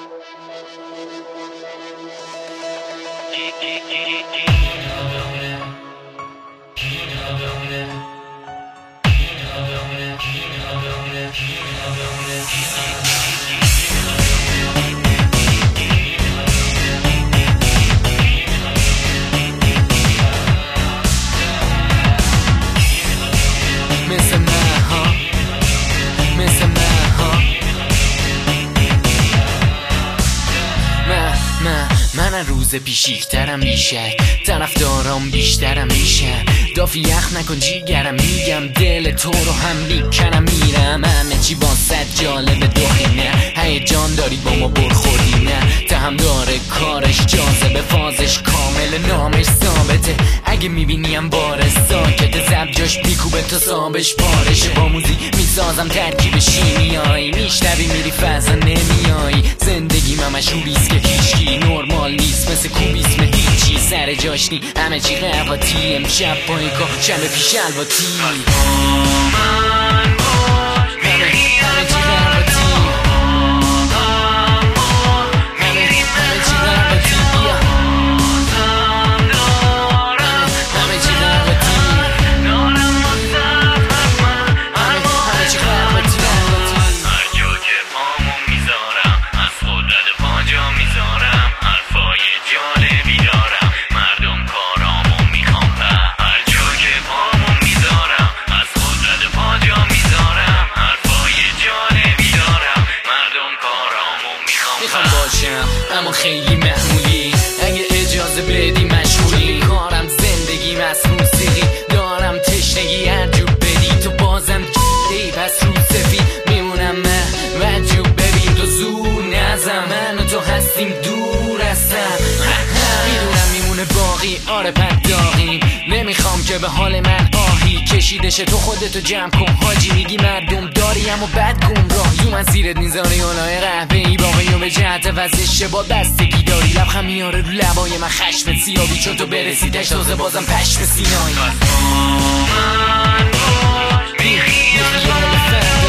من روز پیشیکترم میشه، طرفدارام بیشترم میشه. دافی یخ نکن جیگرم، میگم دل تو رو هم میکنم. میرم همه چی واسه جالب دخینه، هیجان داری با ما برخوردی نه. تهم داره کارش جاذبه، فازش کامل نامش ثابته. اگه میبینیم باره ساکته، زب جاش میکوبه تا صابش پارشه. با موزیک میسازم ترکیب شیمیایی، میشنوی میری فضا نمیایی. زندگی همش روریست که هیچکی نرمال نیست، مثل کوبیسم هیچی سر جاش نی. همه چی قواتی، امشب پای کار شب پیش الواتی. میخوام باشم اما خیلی معمولی، اگه اجازه بدی مشغولی. کارم زندگیم از موسیقی، دارم تشنگی هر جو بدی. تو بازم ای پس رو سفید میمونم من وجو ببین. تو زور نزم، من و تو هستیم دور هستم. میدونم میمونه باقی، آره پداقیم. نمیخوام که به حال من آهی کشیدشه. تو خودتو جمع کن حاجی، میگی مردم داریم و بد گمراه. تو مسیرت میذاری اولای قهوه‌ای، باقیو به جهت وزش با بستگی داری. لبخم میاره رو لبای من خشم سیابی، چون تو برسیدش تازه بازم پشم سینایی.